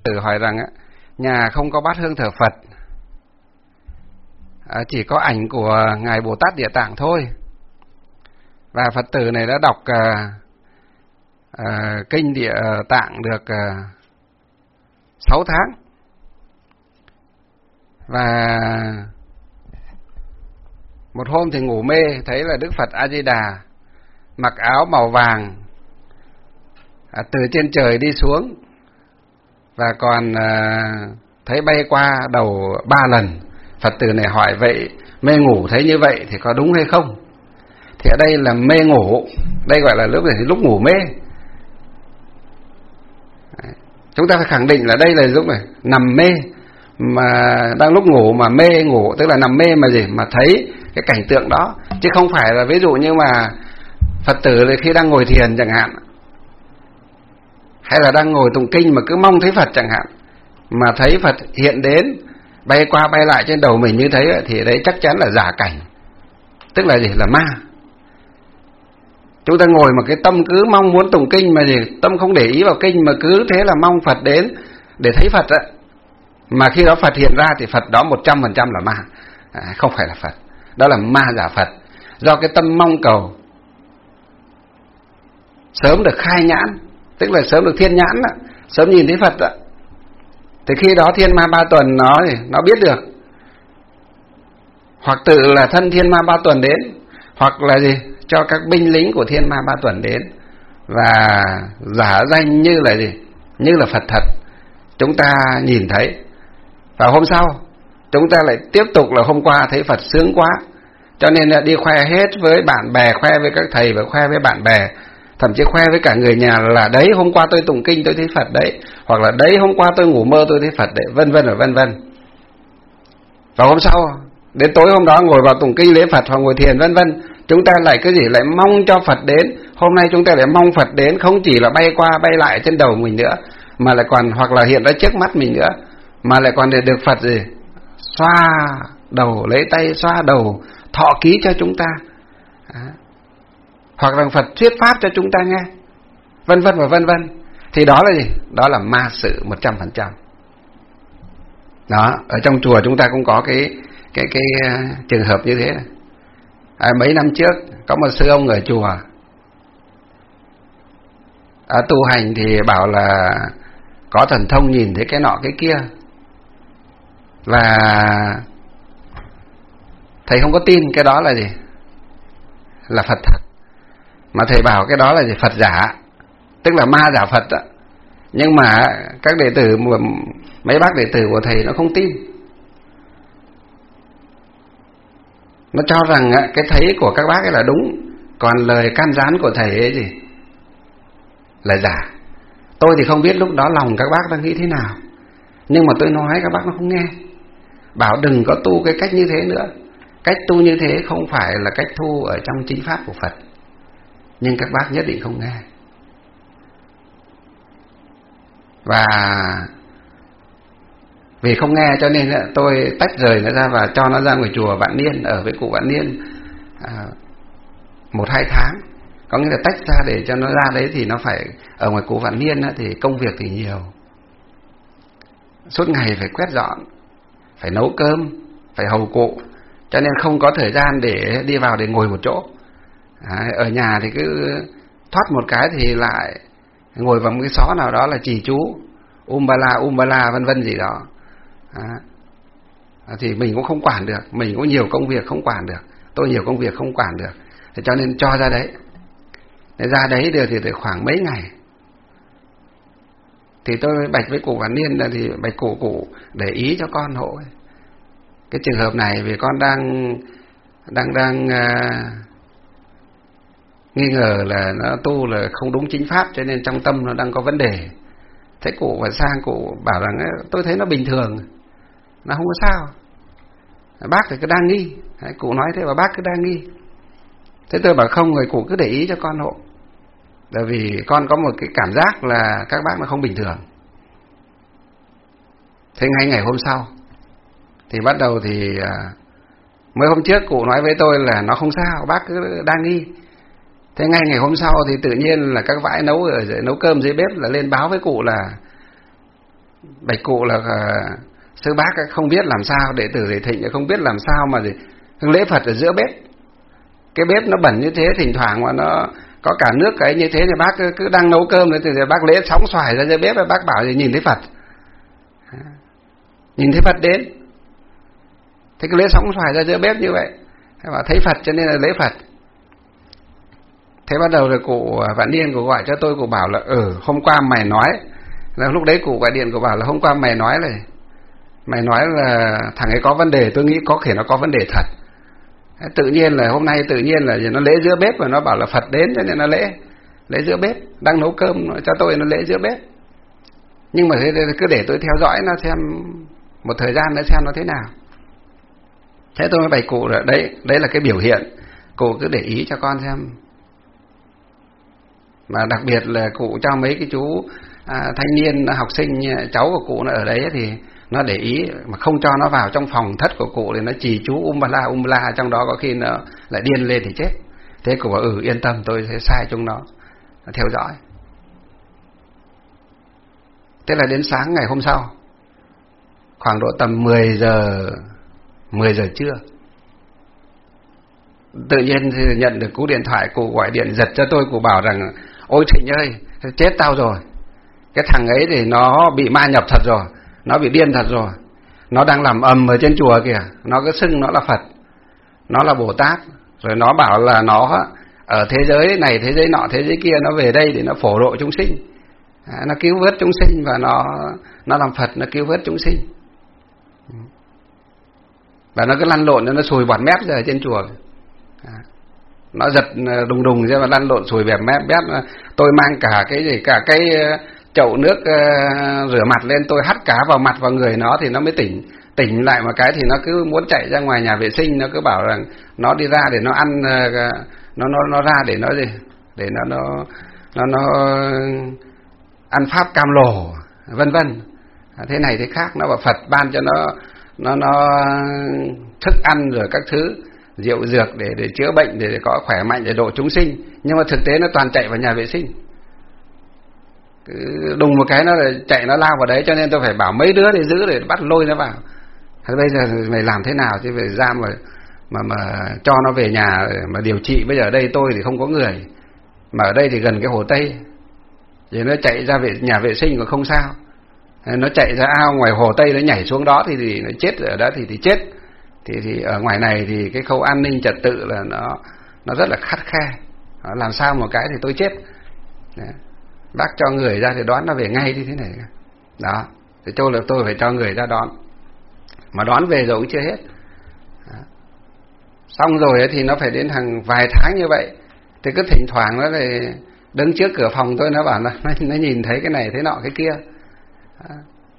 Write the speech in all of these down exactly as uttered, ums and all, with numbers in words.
tử hỏi rằng nhà không có bát hương thờ Phật, chỉ có ảnh của Ngài Bồ Tát Địa Tạng thôi. Và Phật tử này đã đọc uh, uh, kinh Địa Tạng được uh, sáu tháng. Và một hôm thì ngủ mê, thấy là Đức Phật A Di Đà mặc áo màu vàng à, từ trên trời đi xuống, và còn à, thấy bay qua đầu ba lần. Phật tử này hỏi vậy mê ngủ thấy như vậy thì có đúng hay không? Thì ở đây là mê ngủ, đây gọi là lúc này lúc ngủ mê. Chúng ta phải khẳng định là đây là lúc này nằm mê, mà đang lúc ngủ mà mê ngủ, tức là nằm mê mà gì mà thấy cái cảnh tượng đó, chứ không phải là ví dụ như mà Phật tử khi đang ngồi thiền chẳng hạn, hay là đang ngồi tụng kinh mà cứ mong thấy Phật chẳng hạn, mà thấy Phật hiện đến bay qua bay lại trên đầu mình như thế, thì đấy chắc chắn là giả cảnh, tức là gì là ma. Chúng ta ngồi mà cái tâm cứ mong muốn tụng kinh mà gì, tâm không để ý vào kinh mà cứ thế là mong Phật đến để thấy Phật á, mà khi đó Phật hiện ra thì Phật đó một trăm phần trăm là ma, à, không phải là Phật, đó là ma giả Phật. Do cái tâm mong cầu sớm được khai nhãn, tức là sớm được thiên nhãn đó, sớm nhìn thấy Phật đó, thì khi đó thiên ma ba tuần nó nó biết được, hoặc tự là thân thiên ma ba tuần đến, hoặc là gì cho các binh lính của thiên ma ba tuần đến và giả danh như là gì, như là Phật thật, chúng ta nhìn thấy. Và hôm sau chúng ta lại tiếp tục là hôm qua thấy Phật sướng quá, cho nên là đi khoe hết với bạn bè, khoe với các thầy và khoe với bạn bè, thậm chí khoe với cả người nhà là đấy hôm qua tôi tụng kinh tôi thấy Phật đấy, hoặc là đấy hôm qua tôi ngủ mơ tôi thấy Phật đấy, vân vân và vân vân. Và hôm sau đến tối hôm đó ngồi vào tụng kinh lễ Phật hoặc ngồi thiền vân vân, chúng ta lại cái gì lại mong cho Phật đến. Hôm nay chúng ta lại mong Phật đến, không chỉ là bay qua bay lại trên đầu mình nữa, mà lại còn hoặc là hiện ra trước mắt mình nữa, mà lại còn để được Phật gì xoa đầu, lấy tay xoa đầu, thọ ký cho chúng ta, à, hoặc là Phật thuyết pháp cho chúng ta nghe, vân vân và vân vân. Thì đó là gì? Đó là ma sự một trăm phần trăm. Đó, ở trong chùa chúng ta cũng có cái cái cái uh, trường hợp như thế này. À, mấy năm trước có một sư ông ở chùa à, tu hành thì bảo là có thần thông nhìn thấy cái nọ cái kia, và thầy không có tin cái đó là gì là Phật thật, mà thầy bảo cái đó là gì Phật giả, tức là ma giả Phật đó. Nhưng mà các đệ tử, mấy bác đệ tử của thầy nó không tin, nó cho rằng cái thấy của các bác ấy là đúng, còn lời can gián của thầy ấy gì là giả. Tôi thì không biết lúc đó lòng các bác đang nghĩ thế nào, nhưng mà tôi nói các bác nó không nghe, bảo đừng có tu cái cách như thế nữa. Cách tu như thế không phải là cách tu ở trong chính pháp của Phật, nhưng các bác nhất định không nghe. Và vì không nghe cho nên tôi tách rời nó ra và cho nó ra ngoài chùa Vạn Niên, ở với cụ Vạn Niên à, một hai tháng. Có nghĩa là tách ra để cho nó ra đấy, thì nó phải ở ngoài cụ Vạn Niên thì công việc thì nhiều, suốt ngày phải quét dọn, phải nấu cơm, phải hầu cụ, cho nên không có thời gian để đi vào để ngồi một chỗ. À, ở nhà thì cứ thoát một cái thì lại ngồi vào một cái xó nào đó là trì chú umbala umbala vân vân gì đó. À, thì mình cũng không quản được, mình cũng nhiều công việc không quản được, tôi nhiều công việc không quản được, thì cho nên cho ra đấy. Để ra đấy được thì khoảng mấy ngày thì tôi bạch với cụ Vạn Niên là thì bạch cụ cụ để ý cho con hộ ấy. Cái trường hợp này vì con đang đang đang uh, nghi ngờ là nó tu là không đúng chính pháp, cho nên trong tâm nó đang có vấn đề. Thế cụ và sang cụ bảo rằng tôi thấy nó bình thường, nó không có sao, bác thì cứ đang nghi. Đấy, cụ nói thế và bác cứ đang nghi. Thế tôi bảo không, người cụ cứ để ý cho con hộ, bởi vì con có một cái cảm giác là các bác nó không bình thường. Thế ngay ngày hôm sau thì bắt đầu thì mới hôm trước cụ nói với tôi là nó không sao, bác cứ đang nghi. Thế ngay ngày hôm sau thì tự nhiên là các vãi nấu ở nấu cơm dưới bếp là lên báo với cụ là bạch cụ là uh, sư bác không biết làm sao, đệ tử Thầy Thịnh không biết làm sao mà gì lễ Phật ở giữa bếp. Cái bếp nó bẩn như thế, thỉnh thoảng mà nó có cả nước cái như thế thì bác cứ, cứ đang nấu cơm thì bác lễ sóng xoài ra dưới bếp, bác bảo thì nhìn thấy Phật, nhìn thấy Phật đến. Thế cái lễ sóng xoài ra giữa bếp như vậy, bảo thấy Phật cho nên là lễ Phật. Thế bắt đầu rồi cụ Vạn Niên cụ gọi cho tôi, cụ bảo là ừ hôm qua mày nói là, lúc đấy cụ gọi điện cụ bảo là hôm qua mày nói là mày nói là thằng ấy có vấn đề, tôi nghĩ có thể nó có vấn đề thật. Tự nhiên là hôm nay tự nhiên là nó lễ giữa bếp và nó bảo là Phật đến cho nên nó lễ lễ giữa bếp, đang nấu cơm cho tôi nó lễ giữa bếp. Nhưng mà cứ để tôi theo dõi nó xem một thời gian nữa xem nó thế nào. Thế tôi mới bày cụ là đấy đấy là cái biểu hiện, cụ cứ để ý cho con xem. Mà đặc biệt là cụ cho mấy cái chú à, thanh niên học sinh cháu của cụ nó ở đấy thì nó để ý mà không cho nó vào trong phòng thất của cụ thì nó chì chú um la um la trong đó, có khi nó lại điên lên thì chết. Thế cụ bảo ừ yên tâm tôi sẽ sai chúng nó theo dõi. Thế là đến sáng ngày hôm sau khoảng độ tầm mười giờ mười giờ trưa, tự nhiên thì nhận được cú điện thoại, cụ gọi điện giật cho tôi, cụ bảo rằng ôi Thịnh ơi chết tao rồi, cái thằng ấy thì nó bị ma nhập thật rồi, nó bị điên thật rồi, nó đang làm ầm ở trên chùa kìa, nó cứ xưng nó là Phật, nó là Bồ Tát, rồi nó bảo là nó ở thế giới này thế giới nọ thế giới kia, nó về đây để nó phổ độ chúng sinh, à, nó cứu vớt chúng sinh và nó nó làm Phật, nó cứu vớt chúng sinh. Và nó cứ lăn lộn, nó sùi bọt mép ra ở trên chùa, à, nó giật đùng đùng ra và lăn lộn sùi bẹp mép bép. Tôi mang cả cái gì cả cái chậu nước uh, rửa mặt lên, tôi hắt cá vào mặt vào người nó thì nó mới tỉnh tỉnh lại một cái thì nó cứ muốn chạy ra ngoài nhà vệ sinh, nó cứ bảo rằng nó đi ra để nó ăn uh, nó nó nó ra để nó gì để nó nó nó nó ăn pháp cam lồ vân vân, thế này thế khác. Nó bảo Phật ban cho nó nó nó thức ăn rồi các thứ rượu dược để để chữa bệnh, để, để có khỏe mạnh, để độ chúng sinh, nhưng mà thực tế nó toàn chạy vào nhà vệ sinh. Cứ đùng một cái nó chạy nó lao vào đấy, cho nên tôi phải bảo mấy đứa để giữ để bắt lôi nó vào. Thế bây giờ mày làm thế nào chứ phải ra mà mà mà cho nó về nhà mà điều trị. Bây giờ ở đây tôi thì không có người, mà ở đây thì gần cái Hồ Tây, thì nó chạy ra vệ nhà vệ sinh còn không sao, nó chạy ra ao ngoài Hồ Tây nó nhảy xuống đó thì, thì nó chết ở đó thì thì chết. Thì thì ở ngoài này thì cái khâu an ninh trật tự là nó nó rất là khắt khe, làm sao một cái thì tôi chết. Đấy. Bác cho người ra thì đón nó về ngay như thế này đó, thì tôi là tôi phải cho người ra đón, mà đón về rồi cũng chưa hết. Đó. Xong rồi thì nó phải đến hàng vài tháng như vậy, thì cứ thỉnh thoảng nó lại đứng trước cửa phòng tôi, nó bảo là nó, nó nhìn thấy cái này thế nọ cái kia. Đó.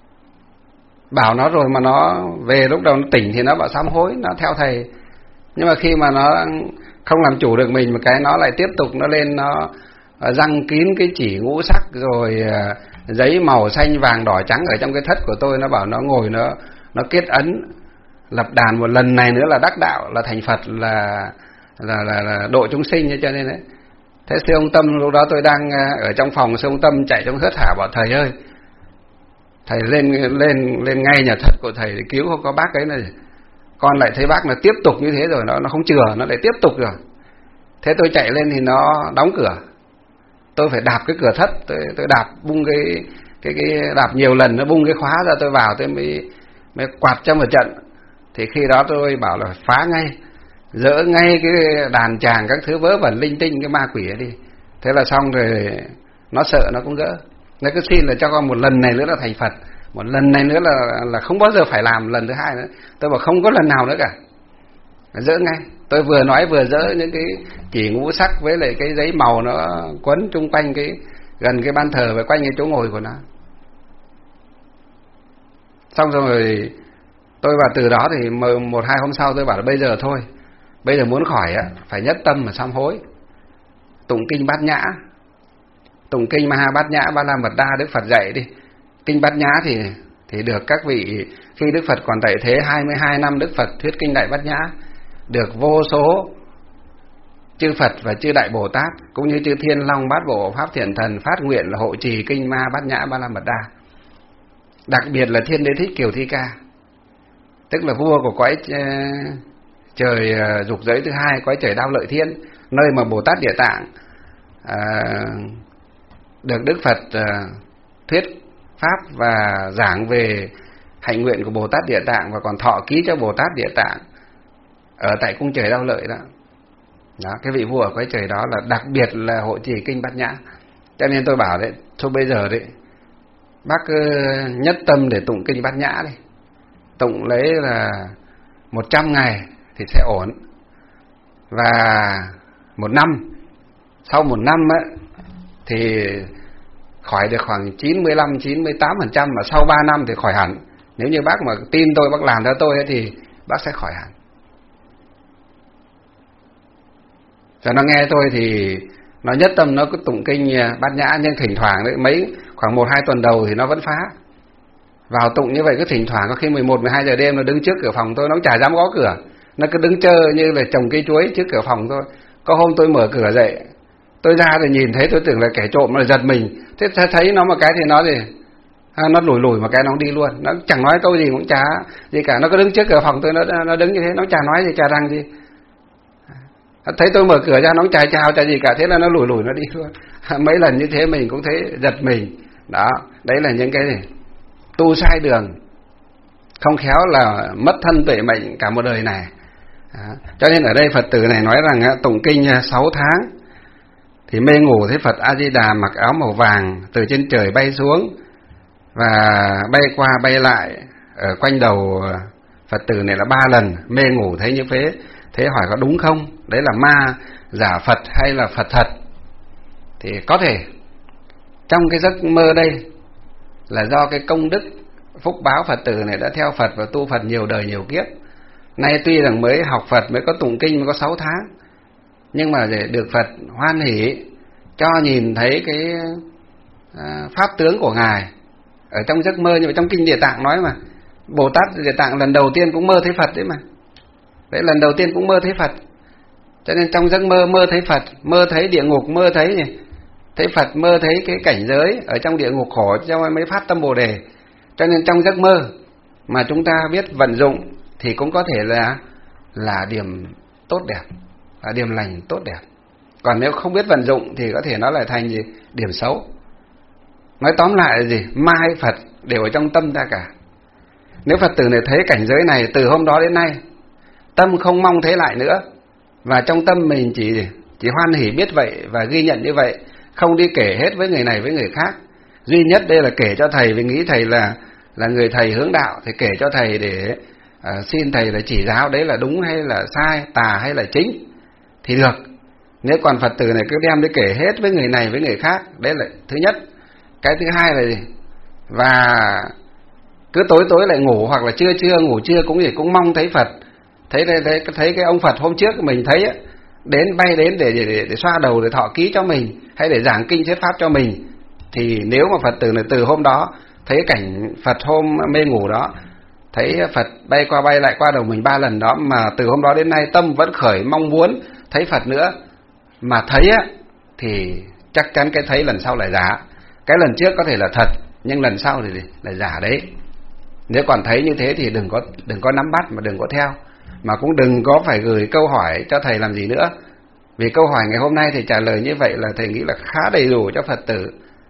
Bảo nó rồi mà nó về lúc đầu nó tỉnh thì nó bảo sám hối, nó theo thầy. Nhưng mà khi mà nó không làm chủ được mình một cái, nó lại tiếp tục nó lên, nó răng kín cái chỉ ngũ sắc rồi giấy màu xanh vàng đỏ trắng ở trong cái thất của tôi. Nó bảo nó ngồi nó nó kết ấn lập đàn một lần này nữa là đắc đạo, là thành Phật, là là là, là độ chúng sinh. Cho nên đấy, thế sư ông Tâm lúc đó tôi đang ở trong phòng, sư ông Tâm chạy trong thất hả bảo thầy ơi, thầy lên lên lên ngay nhà thất của thầy để cứu không có bác ấy này. Con lại thấy bác là tiếp tục như thế rồi, nó nó không chừa, nó lại tiếp tục rồi. Thế tôi chạy lên thì nó đóng cửa, tôi phải đạp cái cửa thất, tôi tôi đạp bung cái cái cái đạp nhiều lần nó bung cái khóa ra, tôi vào tôi mới mới quạt cho một trận. Thì khi đó tôi bảo là phá ngay, dỡ ngay cái đàn tràng các thứ vớ vẩn linh tinh cái ma quỷ ấy đi. Thế là xong rồi, nó sợ nó cũng gỡ. Nó cứ xin là cho con một lần này nữa là thành Phật, một lần này nữa là là không bao giờ phải làm lần thứ hai nữa. Tôi bảo không có lần nào nữa cả, dỡ ngay. Tôi vừa nói vừa dỡ những cái chỉ ngũ sắc với lại cái giấy màu nó quấn chung quanh cái gần cái ban thờ và quanh cái chỗ ngồi của nó. Xong rồi tôi vào từ đó thì một hai hôm sau tôi bảo là bây giờ thôi, bây giờ muốn khỏi á phải nhất tâm mà sám hối, tụng kinh Bát Nhã, tụng kinh Maha Bát Nhã Ba La Mật Đa Đức Phật dạy đi. Kinh Bát Nhã thì thì được các vị, khi Đức Phật còn tại thế hai mươi hai năm Đức Phật thuyết kinh Đại Bát Nhã, được vô số chư Phật và chư Đại Bồ Tát cũng như chư Thiên Long Bát Bộ Pháp Thiện Thần phát nguyện là hộ trì kinh Ma Bát Nhã Ba La Mật Đa. đặc biệt là Thiên Đế Thích Kiều Thi Ca, tức là vua của cõi trời dục giới thứ hai, cõi trời Đao Lợi Thiên, nơi mà Bồ Tát Địa Tạng à, được Đức Phật à, thuyết pháp và giảng về hạnh nguyện của Bồ Tát Địa Tạng, và còn thọ ký cho Bồ Tát Địa Tạng ở tại cung trời Đao Lợi đó. Đó, cái vị vua ở cõi trời đó là đặc biệt là hộ trì kinh Bát Nhã. Cho nên tôi bảo đấy, thôi bây giờ đấy bác cứ nhất tâm để tụng kinh Bát Nhã đi, tụng lấy là một trăm ngày thì sẽ ổn. Và một năm, sau một năm ấy, thì khỏi được khoảng chín mươi lăm, chín mươi tám phần trăm, mà sau ba năm thì khỏi hẳn. Nếu như bác mà tin tôi, bác làm theo tôi ấy, thì bác sẽ khỏi hẳn. Cho nó nghe tôi thì nó nhất tâm nó cứ tụng kinh Bát Nhã, nhưng thỉnh thoảng đấy, mấy khoảng một hai tuần đầu thì nó vẫn phá. Vào tụng như vậy cứ thỉnh thoảng có khi mười một, mười hai giờ đêm nó đứng trước cửa phòng tôi, nó chả dám gõ cửa, nó cứ đứng chờ như là trồng cây chuối trước cửa phòng thôi. Có hôm tôi mở cửa dậy, tôi ra thì nhìn thấy, tôi tưởng là kẻ trộm, nó giật mình. Thế thấy nó một cái thì nó gì à, nó lùi lùi một cái nó đi luôn, nó chẳng nói câu gì cũng chả gì cả, nó cứ đứng trước cửa phòng tôi, nó nó đứng như thế, nó chả nói gì, chả rằng gì. Thấy tôi mở cửa ra nó chả chào chả gì cả, thế là nó lùi lùi nó đi luôn. Mấy lần như thế mình cũng thấy giật mình. Đó, đấy là những cái gì tu sai đường, không khéo là mất thân tuệ mệnh cả một đời này. Đó. Cho nên ở đây Phật tử này nói rằng tụng kinh sáu tháng thì mê ngủ thấy Phật A Di Đà mặc áo màu vàng từ trên trời bay xuống và bay qua bay lại ở quanh đầu Phật tử này là ba lần. Mê ngủ thấy như thế, thế hỏi có đúng không? Đấy là ma giả Phật hay là Phật thật? Thì có thể trong cái giấc mơ đây là do cái công đức phúc báo Phật tử này đã theo Phật và tu Phật nhiều đời nhiều kiếp. Nay tuy rằng mới học Phật, mới có tụng kinh mới có sáu tháng, nhưng mà để được Phật hoan hỷ cho nhìn thấy cái à, pháp tướng của Ngài ở trong giấc mơ. Nhưng mà trong kinh Địa Tạng nói mà, Bồ Tát Địa Tạng lần đầu tiên cũng mơ thấy Phật đấy mà. Đấy, lần đầu tiên cũng mơ thấy Phật. Cho nên trong giấc mơ mơ thấy Phật, mơ thấy địa ngục, mơ thấy gì? Thấy Phật, mơ thấy cái cảnh giới ở trong địa ngục khổ, cho mới phát tâm Bồ Đề. Cho nên trong giấc mơ mà chúng ta biết vận dụng thì cũng có thể là là điểm tốt đẹp, là điểm lành tốt đẹp. Còn nếu không biết vận dụng thì có thể nó lại thành gì? Điểm xấu. Nói tóm lại là gì? Ma hay Phật đều ở trong tâm ta cả. Nếu Phật tử này thấy cảnh giới này từ hôm đó đến nay, tâm không mong thấy lại nữa, và trong tâm mình chỉ chỉ hoan hỉ biết vậy và ghi nhận như vậy, không đi kể hết với người này với người khác. Duy nhất đây là kể cho thầy, vì nghĩ thầy là là người thầy hướng đạo, thì kể cho thầy để à, xin thầy là chỉ giáo đấy là đúng hay là sai, tà hay là chính thì được. Nếu còn Phật tử này cứ đem đi kể hết với người này với người khác, đấy là thứ nhất. Cái thứ hai là gì? Và cứ tối tối lại ngủ, hoặc là trưa trưa ngủ trưa cũng gì cũng mong thấy Phật. Thấy thấy thấy cái ông Phật hôm trước mình thấy ấy, đến bay đến để, để để để xoa đầu, để thọ ký cho mình, hay để giảng kinh thuyết pháp cho mình, thì nếu mà Phật tử này từ hôm đó thấy cảnh Phật hôm mê ngủ đó, thấy Phật bay qua bay lại qua đầu mình ba lần đó, mà từ hôm đó đến nay tâm vẫn khởi mong muốn thấy Phật nữa, mà thấy á thì chắc chắn cái thấy lần sau là giả. Cái lần trước có thể là thật, nhưng lần sau thì là giả đấy. Nếu còn thấy như thế thì đừng có đừng có nắm bắt, mà đừng có theo, mà cũng đừng có phải gửi câu hỏi cho thầy làm gì nữa. Vì câu hỏi ngày hôm nay thầy trả lời như vậy là thầy nghĩ là khá đầy đủ cho Phật tử.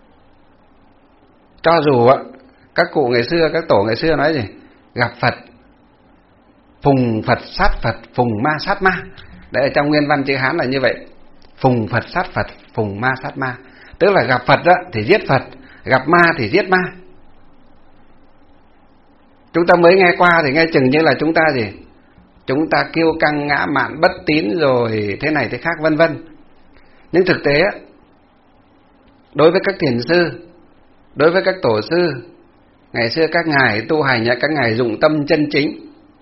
Cho dù á, các cụ ngày xưa, các tổ ngày xưa nói gì? Gặp Phật, phùng Phật sát Phật, phùng ma sát ma. Đấy, ở trong nguyên văn chữ Hán là như vậy. Phùng Phật sát Phật, phùng ma sát ma. Tức là gặp Phật đó thì giết Phật, gặp ma thì giết ma. Chúng ta mới nghe qua thì nghe chừng như là chúng ta gì? Chúng ta kiêu căng, ngã mạn, bất tín rồi thế này thế khác vân vân. Nhưng thực tế đối với các thiền sư, đối với các tổ sư ngày xưa, các ngài tu hành, các ngài dụng tâm chân chính,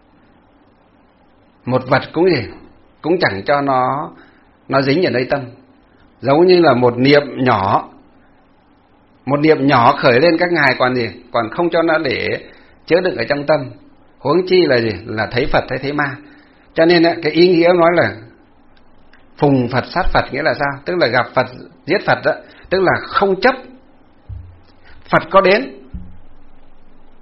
một vật cũng gì cũng chẳng cho nó nó dính ở nơi tâm. Giống như là một niệm nhỏ, một niệm nhỏ khởi lên các ngài còn gì còn không cho nó để chứa đựng ở trong tâm, huống chi là gì là thấy Phật hay thấy ma. Cho nên cái ý nghĩa nói là phùng Phật sát Phật nghĩa là sao? Tức là gặp Phật giết Phật đó, tức là không chấp Phật có đến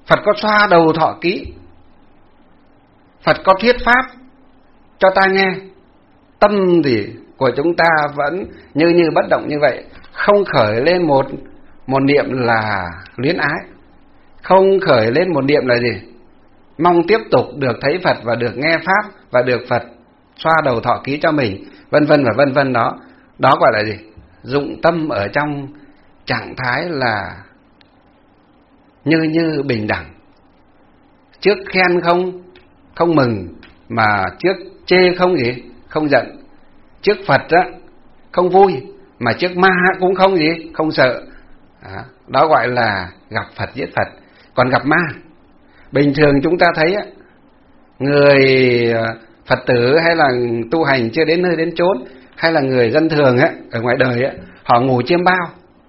Phật có xoa đầu thọ ký, Phật có thuyết pháp cho ta nghe. Tâm thì của chúng ta vẫn như như bất động như vậy, không khởi lên một một niệm là luyến ái, không khởi lên một niệm là gì? Mong tiếp tục được thấy Phật và được nghe pháp và được Phật xoa đầu thọ ký cho mình, vân vân và vân vân đó. Đó gọi là gì? Dụng tâm ở trong trạng thái là như như bình đẳng. Trước khen không không mừng, mà trước chê không gì? Không giận. Trước Phật á không vui, mà trước ma cũng không gì? Không sợ. Đó, đó gọi là gặp Phật giết Phật. Còn gặp ma, bình thường chúng ta thấy á, người Phật tử hay là tu hành chưa đến nơi đến chốn, hay là người dân thường á, ở ngoài đời á, họ ngủ chiêm bao,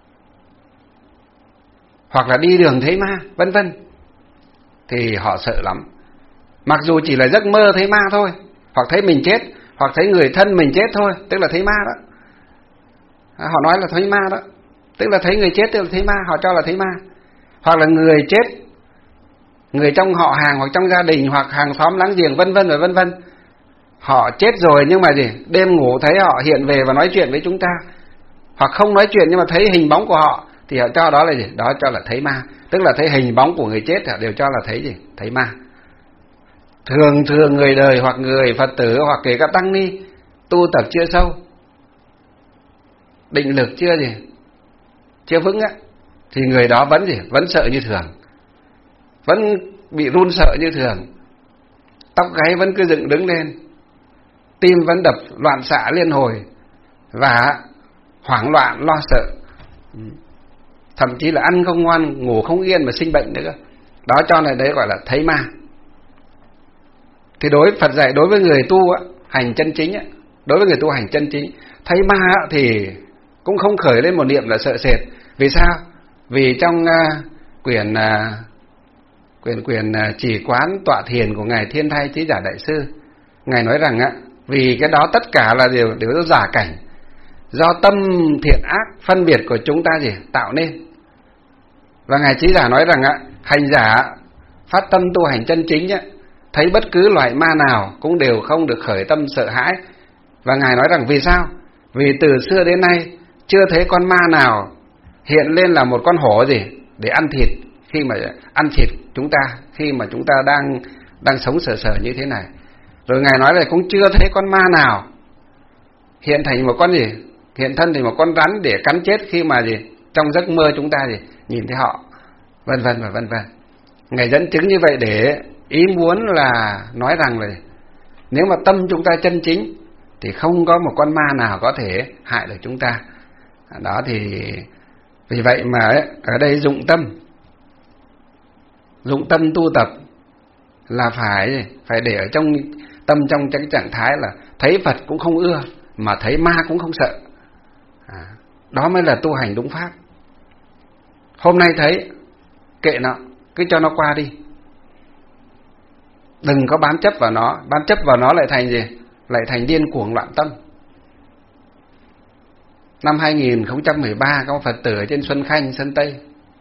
hoặc là đi đường thấy ma, vân vân, thì họ sợ lắm. Mặc dù chỉ là giấc mơ thấy ma thôi, hoặc thấy mình chết, hoặc thấy người thân mình chết thôi, tức là thấy ma đó. Họ nói là thấy ma đó, tức là thấy người chết tức là thấy ma, họ cho là thấy ma. Hoặc là người chết, người trong họ hàng hoặc trong gia đình hoặc hàng xóm láng giềng, vân vân và vân vân, họ chết rồi nhưng mà gì, đêm ngủ thấy họ hiện về và nói chuyện với chúng ta, hoặc không nói chuyện nhưng mà thấy hình bóng của họ, thì họ cho đó là gì? Đó cho là thấy ma, tức là thấy hình bóng của người chết, họ đều cho là thấy gì? Thấy ma. Thường thường người đời hoặc người Phật tử hoặc kể cả tăng ni tu tập chưa sâu, định lực chưa gì, chưa vững á, thì người đó vẫn gì? Vẫn sợ như thường, vẫn bị run sợ như thường, tóc gáy vẫn cứ dựng đứng lên, tim vẫn đập loạn xạ liên hồi, và hoảng loạn lo sợ, thậm chí là ăn không ngon, ngủ không yên mà sinh bệnh nữa. Đó cho này đấy gọi là thấy ma. Thì đối Phật dạy đối với người tu á, hành chân chính á, đối với người tu hành chân chính, thấy ma á, thì cũng không khởi lên một niệm là sợ sệt. Vì sao? Vì trong uh, quyển uh, quyển quyển uh, chỉ quán tọa thiền của ngài Thiên Thai Trí Giả Đại Sư, ngài nói rằng á, vì cái đó tất cả là đều đều giả cảnh, do tâm thiện ác phân biệt của chúng ta gì tạo nên. Và ngài Trí Giả nói rằng á, hành giả phát tâm tu hành chân chính á, thấy bất cứ loại ma nào cũng đều không được khởi tâm sợ hãi. Và ngài nói rằng vì sao? Vì từ xưa đến nay chưa thấy con ma nào hiện lên là một con hổ gì để ăn thịt, khi mà ăn thịt chúng ta khi mà chúng ta đang đang sống sờ sờ như thế này. Rồi ngài nói là cũng chưa thấy con ma nào hiện thành một con gì, hiện thân thành một con rắn để cắn chết khi mà gì trong giấc mơ chúng ta gì nhìn thấy họ, vân vân và vân vân. Ngài dẫn chứng như vậy để ý muốn là nói rằng là nếu mà tâm chúng ta chân chính thì không có một con ma nào có thể hại được chúng ta. Đó thì vì vậy mà ấy, ở đây dụng tâm, dụng tâm tu tập là phải phải để ở trong tâm, trong cái trạng thái là thấy Phật cũng không ưa, mà thấy ma cũng không sợ. À, đó mới là tu hành đúng pháp. Hôm nay thấy kệ nó, cứ cho nó qua đi, đừng có bám chấp vào nó. Bám chấp vào nó lại thành gì? Lại thành điên cuồng loạn tâm. Năm hai nghìn không trăm mười ba có một Phật tử ở trên Xuân Khanh, Sơn Tây,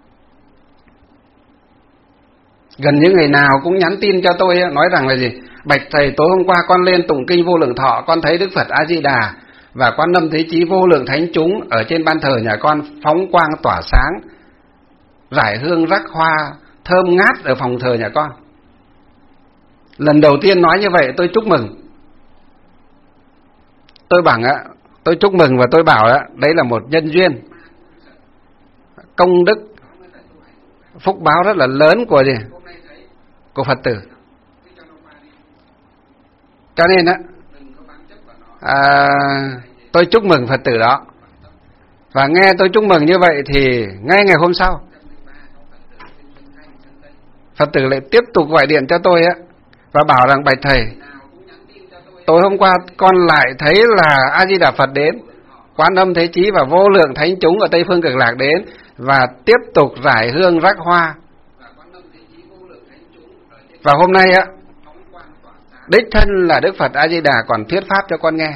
gần như ngày nào cũng nhắn tin cho tôi nói rằng là gì? Bạch thầy, tối hôm qua con lên tụng kinh Vô Lượng Thọ, con thấy Đức Phật A Di Đà và Quan Âm Thế Chí vô lượng thánh chúng ở trên ban thờ nhà con phóng quang tỏa sáng, rải hương rắc hoa thơm ngát ở phòng thờ nhà con. Lần đầu tiên nói như vậy tôi chúc mừng. Tôi bảo ạ, tôi chúc mừng và tôi bảo ạ, đấy là một nhân duyên, công đức, phúc báo rất là lớn của gì? Của Phật tử. Cho nên á, à, tôi chúc mừng Phật tử đó. Và nghe tôi chúc mừng như vậy thì ngay ngày hôm sau, Phật tử lại tiếp tục gọi điện cho tôi á và bảo rằng bạch thầy, tối hôm qua con lại thấy là A Di Đà Phật đến, Quan Âm Thế Chí và vô lượng thánh chúng ở Tây Phương Cực Lạc đến và tiếp tục rải hương rắc hoa. Và hôm nay á, đích thân là Đức Phật A Di Đà còn thuyết pháp cho con nghe.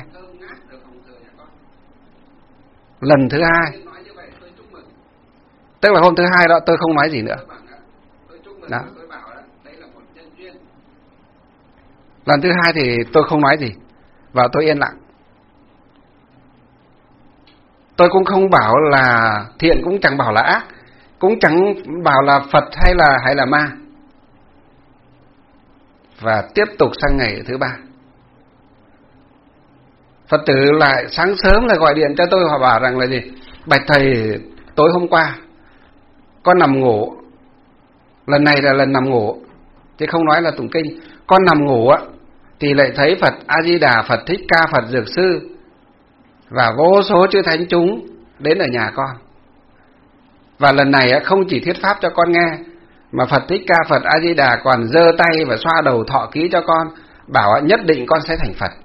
Lần thứ hai, tức là hôm thứ hai đó tôi không nói gì nữa. Đó. Lần thứ hai thì tôi không nói gì và tôi yên lặng. Tôi cũng không bảo là thiện, cũng chẳng bảo là ác, cũng chẳng bảo là Phật hay là hay là ma. Và tiếp tục sang ngày thứ ba, Phật tử lại sáng sớm lại gọi điện cho tôi, họ bảo rằng là gì: bạch thầy, tối hôm qua con nằm ngủ, lần này là lần nằm ngủ chứ không nói là tụng kinh, con nằm ngủ á thì lại thấy Phật A Di Đà, Phật Thích Ca, Phật Dược Sư và vô số chư thánh chúng đến ở nhà con. Và lần này á không chỉ thuyết pháp cho con nghe, mà Phật Thích Ca, Phật A Di Đà còn giơ tay và xoa đầu thọ ký cho con, bảo nhất định con sẽ thành Phật.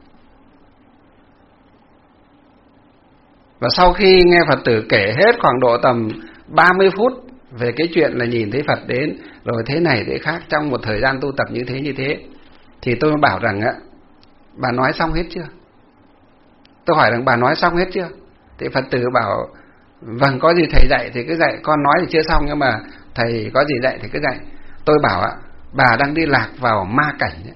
Và sau khi nghe Phật tử kể hết khoảng độ tầm ba mươi phút về cái chuyện là nhìn thấy Phật đến rồi thế này thế khác trong một thời gian tu tập như thế như thế, thì tôi bảo rằng á, bà nói xong hết chưa? Tôi hỏi rằng bà nói xong hết chưa? Thì Phật tử bảo vâng, có gì thầy dạy thì cứ dạy, con nói thì chưa xong nhưng mà thầy có gì dạy thì cứ dạy. Tôi bảo ạ, bà đang đi lạc vào ma cảnh ấy.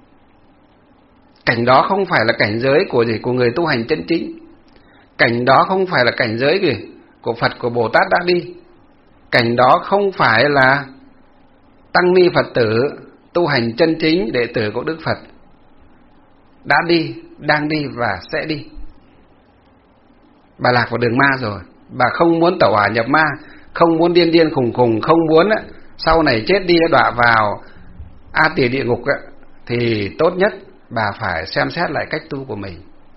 Cảnh đó không phải là cảnh giới của gì của người tu hành chân chính. Cảnh đó không phải là cảnh giới gì của Phật, của Bồ Tát đã đi. Cảnh đó không phải là tăng ni Phật tử tu hành chân chính, đệ tử của Đức Phật đã đi, đang đi và sẽ đi. Bà lạc vào đường ma rồi. Bà không muốn tẩu hỏa nhập ma, không muốn điên điên khùng khùng, không muốn á, sau này chết đi đọa vào A Tỳ địa ngục á, thì tốt nhất bà phải xem xét lại cách tu của mình.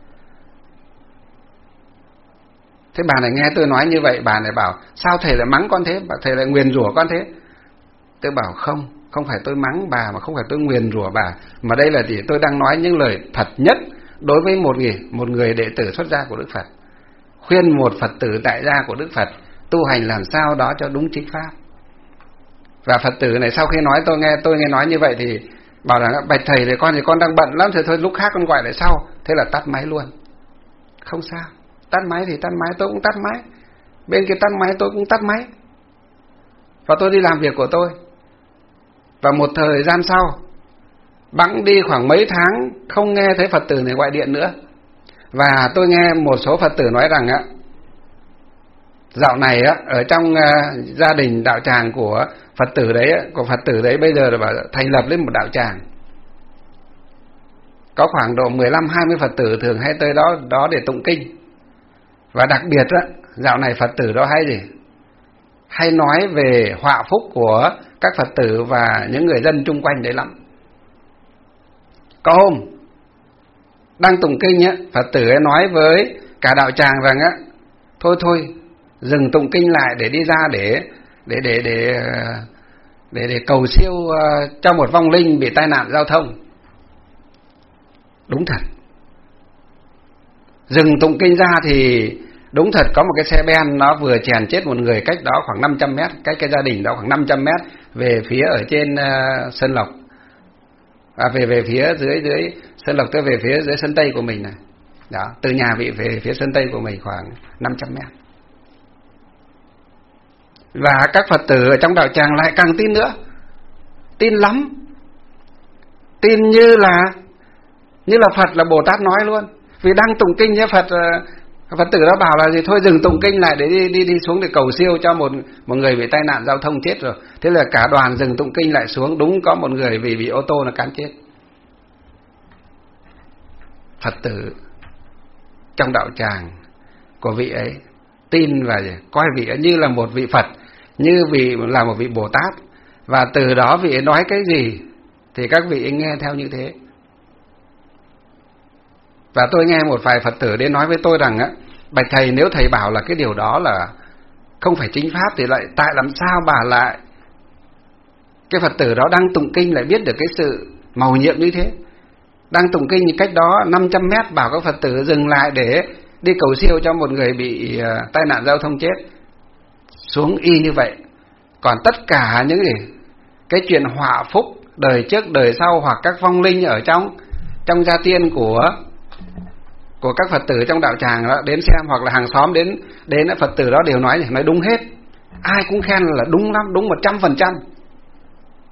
Thế bà này nghe tôi nói như vậy, bà này bảo sao thầy lại mắng con thế, thầy lại nguyền rủa con thế. Tôi bảo không, không phải tôi mắng bà, mà không phải tôi nguyền rủa bà, mà đây là gì? Tôi đang nói những lời thật nhất đối với một người, một người đệ tử xuất gia của Đức Phật. Khuyên một Phật tử tại gia của Đức Phật tu hành làm sao đó cho đúng chính pháp. Và Phật tử này sau khi nói tôi nghe tôi nghe nói như vậy thì bảo rằng bạch thầy thì con thì con đang bận lắm, thì thôi lúc khác con gọi lại sau. Thế là tắt máy luôn. Không sao, tắt máy thì tắt máy, tôi cũng tắt máy, bên kia tắt máy tôi cũng tắt máy, và tôi đi làm việc của tôi. Và một thời gian sau, bẵng đi khoảng mấy tháng không nghe thấy Phật tử này gọi điện nữa. Và tôi nghe một số Phật tử nói rằng á, dạo này á, ở trong uh, gia đình đạo tràng của Phật tử đấy, của Phật tử đấy bây giờ là bảo thành lập lên một đạo tràng. Có khoảng độ mười lăm hai mươi Phật tử thường hay tới đó đó để tụng kinh. Và đặc biệt á, dạo này Phật tử đó hay gì? Hay nói về họa phúc của các Phật tử và những người dân chung quanh đấy lắm. Có hôm đang tụng kinh á, Phật tử ấy nói với cả đạo tràng rằng á, thôi thôi dừng tụng kinh lại để đi ra để để để để để để cầu siêu uh, cho một vong linh bị tai nạn giao thông. Đúng thật, dừng tụng kinh ra thì đúng thật có một cái xe ben nó vừa chèn chết một người cách đó khoảng năm trăm mét, cách cái gia đình đó khoảng năm trăm mét về phía ở trên uh, Sơn Lộc, à, về về phía dưới dưới Sơn Lộc, tới về phía dưới sân Tây của mình này. Đó, từ nhà vị về phía sân Tây của mình khoảng năm trăm mét. Và các Phật tử ở trong đạo tràng lại càng tin nữa, tin lắm, tin như là như là Phật là Bồ Tát nói luôn. Vì đang tụng kinh với Phật, Phật tử đó bảo là gì, thôi dừng tụng kinh lại để đi đi đi xuống để cầu siêu cho một một người bị tai nạn giao thông chết rồi. Thế là cả đoàn dừng tụng kinh lại xuống, đúng có một người vì bị ô tô nó cán chết. Phật tử trong đạo tràng của vị ấy tin và coi vị ấy như là một vị Phật, như vị là một vị Bồ Tát, và từ đó vị ấy nói cái gì thì các vị ấy nghe theo như thế. Và tôi nghe một vài Phật tử đến nói với tôi rằng á, bạch thầy, nếu thầy bảo là cái điều đó là không phải chính pháp thì lại tại làm sao bà lại cái Phật tử đó đang tụng kinh lại biết được cái sự màu nhiệm như thế, đang tụng kinh cách đó năm trăm mét bảo các Phật tử dừng lại để đi cầu siêu cho một người bị uh, tai nạn giao thông chết, xuống y như vậy. Còn tất cả những gì cái chuyện họa phúc đời trước đời sau hoặc các vong linh ở trong trong gia tiên của của các Phật tử trong đạo tràng đó đến xem, hoặc là hàng xóm đến đến Phật tử đó đều nói nói đúng hết, ai cũng khen là đúng lắm, đúng một trăm phần trăm.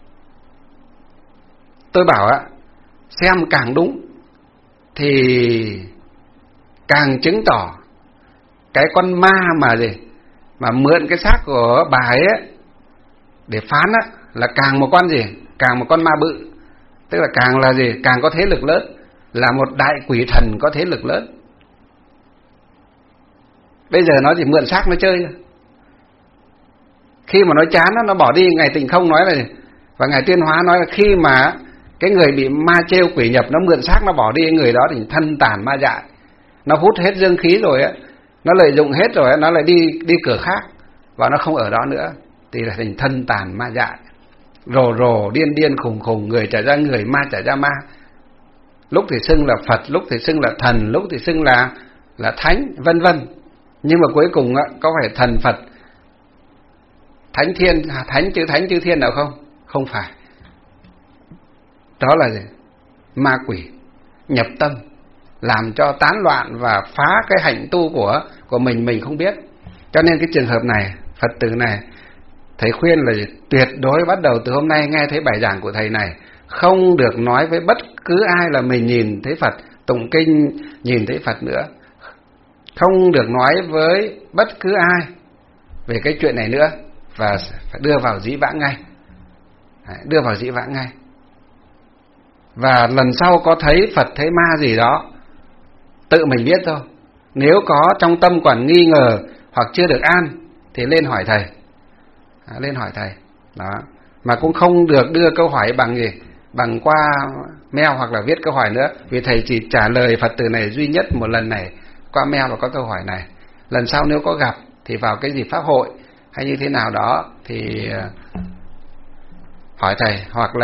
tôi bảo á, xem càng đúng thì càng chứng tỏ cái con ma mà gì mà mượn cái xác của bà ấy, ấy để phán á là càng một con gì, càng một con ma bự, tức là càng là gì, càng có thế lực lớn, là một đại quỷ thần có thế lực lớn. Bây giờ nó chỉ mượn xác nó chơi thôi. Khi mà nó chán nó, nó bỏ đi. Ngài Tịnh Không nói là gì? Và Ngài Tuyên Hóa nói là khi mà cái người bị ma trêu quỷ nhập nó mượn xác nó bỏ đi, người đó thì thân tàn ma dại, nó hút hết dương khí rồi á, nó lợi dụng hết rồi á, nó lại đi đi cửa khác và nó không ở đó nữa, thì là thành thân tàn ma dại, rồ rồ điên điên khùng khùng, người trở ra người, ma trở ra ma. Lúc thì xưng là Phật, lúc thì xưng là thần, lúc thì xưng là là thánh, vân vân. Nhưng mà cuối cùng á, có phải thần Phật, thánh thiên, thánh chữ thánh chữ thiên nào không? Không phải. Đó là gì? Ma quỷ nhập tâm, làm cho tán loạn và phá cái hạnh tu của của mình mình không biết. Cho nên cái trường hợp này, Phật tử này, thầy khuyên là gì? Tuyệt đối bắt đầu từ hôm nay nghe thấy bài giảng của thầy này, không được nói với bất cứ ai là mình nhìn thấy Phật, tụng kinh nhìn thấy Phật nữa. Không được nói với bất cứ ai về cái chuyện này nữa, và phải đưa vào dĩ vãng ngay. Đưa vào dĩ vãng ngay. Và lần sau có thấy Phật thấy ma gì đó, tự mình biết thôi. Nếu có trong tâm còn nghi ngờ hoặc chưa được an thì lên hỏi thầy. À, lên hỏi thầy. Đó. Mà cũng không được đưa câu hỏi bằng gì, bằng qua mail hoặc là viết câu hỏi nữa, vì thầy chỉ trả lời Phật tử này duy nhất một lần này qua mail và có câu hỏi này. Lần sau nếu có gặp thì vào cái dịp pháp hội hay như thế nào đó thì hỏi thầy, hoặc là